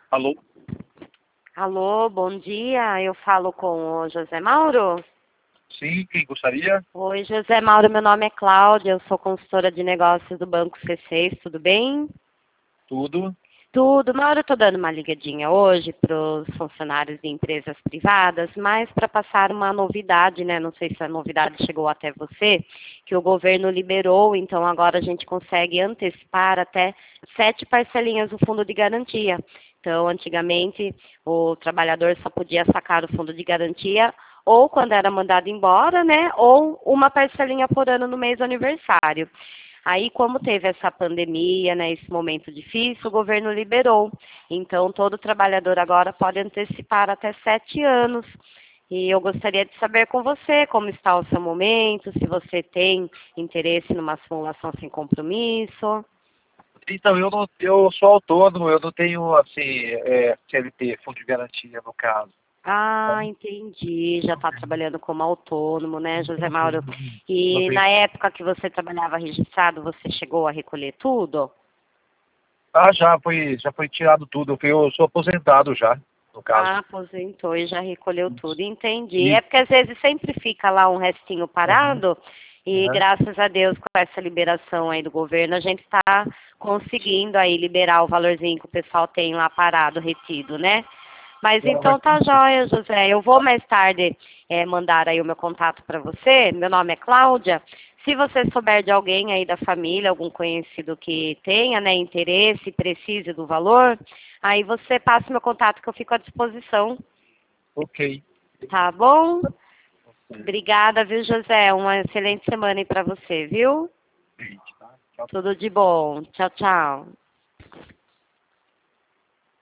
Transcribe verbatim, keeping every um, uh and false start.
Alô? Alô, bom dia. Eu falo com o José Mauro? Sim, quem gostaria? Oi, José Mauro, meu nome é Cláudia, eu sou consultora de negócios do Banco C seis, tudo bem? Tudo? Tudo. Mauro, eu estou dando uma ligadinha hoje para os funcionários de empresas privadas, mas para passar uma novidade, né? Não sei se a novidade chegou até você, que o governo liberou, então agora a gente consegue antecipar até sete parcelinhas do fundo de garantia. Então, antigamente, o trabalhador só podia sacar o fundo de garantia ou quando era mandado embora, né? Ou uma parcelinha por ano no mês do aniversário. Aí, como teve essa pandemia, né, esse momento difícil, o governo liberou. Então, todo trabalhador agora pode antecipar até sete anos. E eu gostaria de saber com você como está o seu momento, se você tem interesse numa simulação sem compromisso. Então, eu não, eu sou autônomo, eu não tenho, assim, é, C L T, fundo de garantia, no caso. Ah, entendi. Já está trabalhando como autônomo, né, José Mauro? Não E tenho. na época que você trabalhava registrado, você chegou a recolher tudo? Ah, já foi, já foi tirado tudo, eu fui- eu sou aposentado já, no caso. Ah, aposentou e já recolheu tudo, entendi. E, É porque às vezes sempre fica lá um restinho uhum, parado e uhum. graças a Deus com essa liberação aí do governo a gente está conseguindo aí liberar o valorzinho que o pessoal tem lá parado, retido, né? Mas Não, mas- então tá jóia, José. Eu vou mais tarde eh, mandar aí o meu contato para você. Meu nome é Cláudia. Se você souber de alguém aí da família, algum conhecido que tenha, né, interesse, precise do valor, aí você passa o meu contato que eu fico à disposição. Ok. Tá bom? Obrigada, viu, José? Uma excelente semana aí para você, viu? Gente, tá? Tchau. Tudo de bom. Tchau, tchau.